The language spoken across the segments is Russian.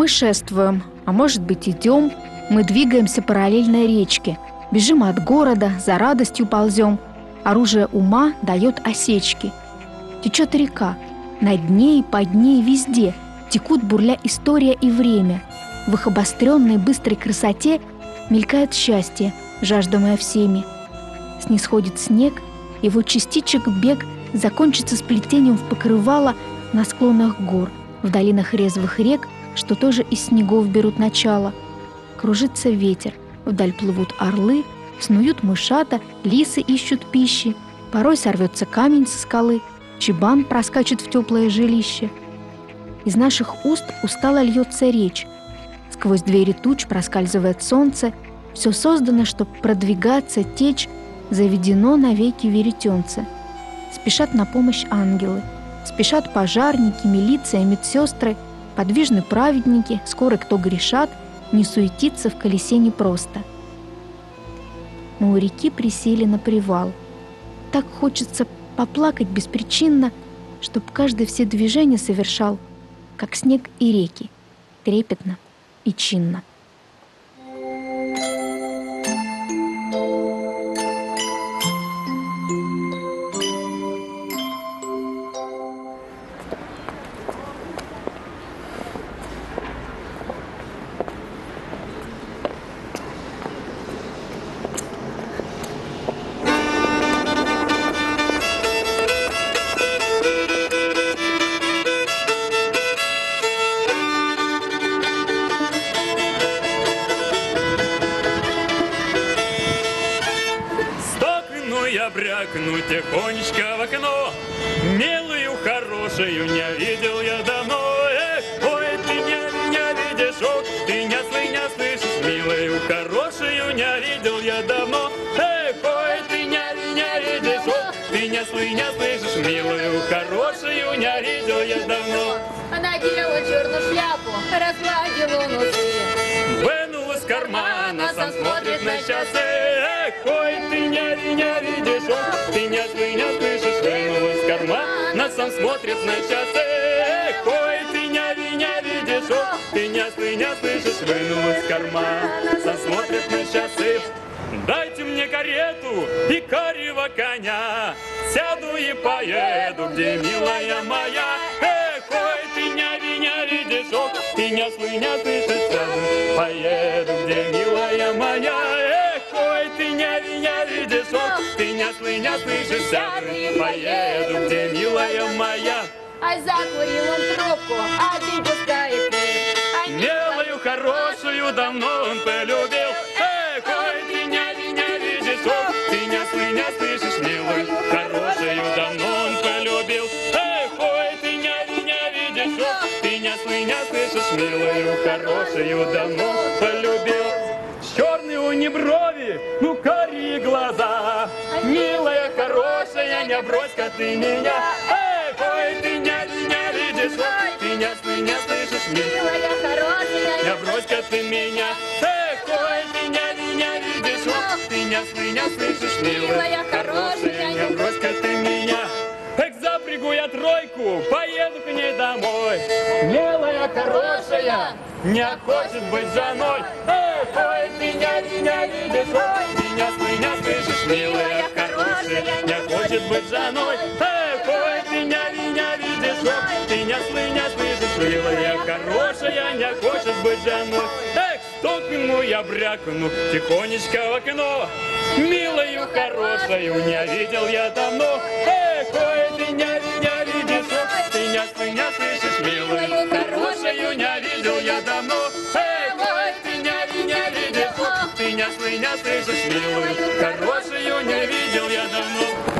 Мы шествуем, а может быть идем. Мы двигаемся параллельно речке. Бежим от города, за радостью ползем. Оружие ума дает осечки. Течет река. Над ней, под ней, везде текут, бурля, история и время. В их обостренной быстрой красоте мелькает счастье, жаждомое всеми. Снисходит снег, его частичек бег закончится сплетением в покрывало на склонах гор, в долинах резвых рек, что тоже из снегов берут начало. Кружится ветер, вдаль плывут орлы, снуют мышата, лисы ищут пищи. Порой сорвется камень со скалы, чебан проскачет в теплое жилище. Из наших уст устало льется речь. Сквозь двери туч проскальзывает солнце. Все создано, чтоб продвигаться, течь, заведено навеки веретенце. Спешат на помощь ангелы, спешат пожарники, милиция, медсестры, подвижны праведники, скоро кто грешат, не суетиться в колесе непросто. Мы у реки присели на привал. Так хочется поплакать беспричинно, чтоб каждый все движения совершал, как снег и реки, трепетно и чинно. Я брякну тихонечко в окно, милую, хорошую не видел я давно. Ой, ты не видишь, ох, ты не слышишь, милую, хорошую не видел я давно. Ой, ты не видишь, ох, ты не слышишь, милую, хорошую не видел я давно. Надела черную шляпу, разгладила усы, вынул из кармана, сам смотрит на часы. Ой, ты не видишь, ох, ты не слышишь, вынул из кармана, сам смотрит на часы. Ой, ты не видишь, ох, ты не слышишь, вынул из кармана, сам смотрит на часы. Дайте мне карету и карьего коня, сяду и поеду, где милая моя. Ой, ты не видишь, ох, ты не слышишь, сяду, поеду, где милая моя. Ой, ты не видишь, ох, ты не слышишь, сяду, поеду, где милая моя. Ай, закурил он трубку, а ты пускай пей. Милую, хорошую давно он полюбил. Ой, ты не видишь, ох, ты не слышишь, милую, хорошую давно он полюбил. Ой, ты не видишь, ох, ты не слышишь, милую, хорошую давно полюбил. Черные у нее брови, ну карие глаза, милая, хорошая, не брось-ка ты меня. Ой, ты не видишь, ох, ты не слышишь, Милая, хорошая, не брось-ка ты меня. Ой, ты не видишь, ох, ты не слышишь, милая, хорошая, не брось-ка ты меня. Эх, запрягу я тройку, поеду к ней домой. Милая, хорошая, не хочет быть женой. Ой, ты не видишь, ой, ты не слышишь, милая, хорошая, не хочет быть женой. Ой, ты не видишь, ой, ты не слышишь, милая, хорошая, не хочет быть женой. Эх, стукну я брякну тихонечко в окно, милую, хорошую не видел я давно. Ой, ты не видишь, ох, ты не слышишь, милую, хорошую не видел я давно. Ой, ты не видишь, ох, ты не слышишь, милую, хорошую не видел я давно.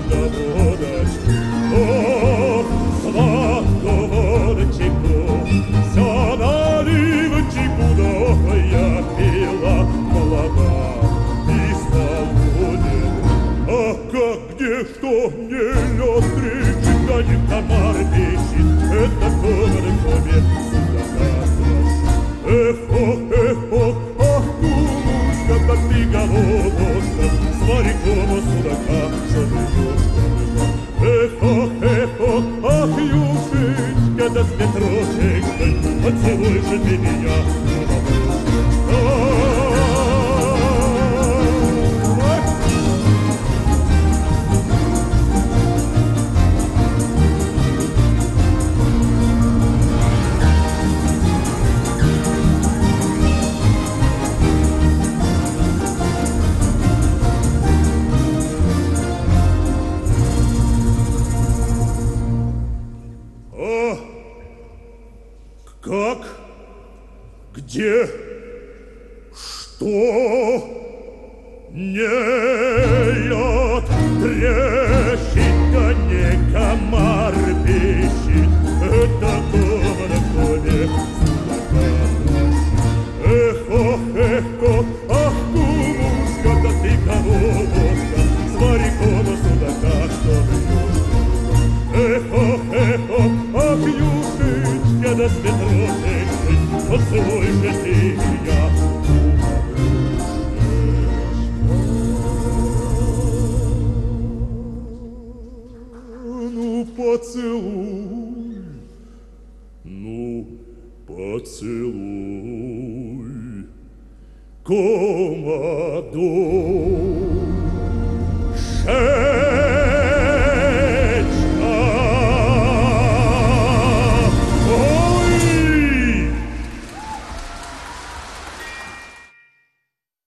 до водочки. Ох, водочку, все наливочку, да я пила молода и солоне. А как, где, что, не лед трещит, да не комар пищит, это коваркове судака страшит. Эх, ах, кумушка, да ты головушка, с моряком судака, что ты ешь, ах, юшечка, да с петрушечкой, поцелуй же ты меня, как? Где? Что? Не лед трещит, да не комар пищит, это коваркове судака страшит. Эх, ах, кумушка, да ты головушка, с моряком судака, что даешь? Эх, ах, юшечка, да с петрушечкой, поцелуй же ты меня, ну, поцелуй, ну, поцелуй, комодор.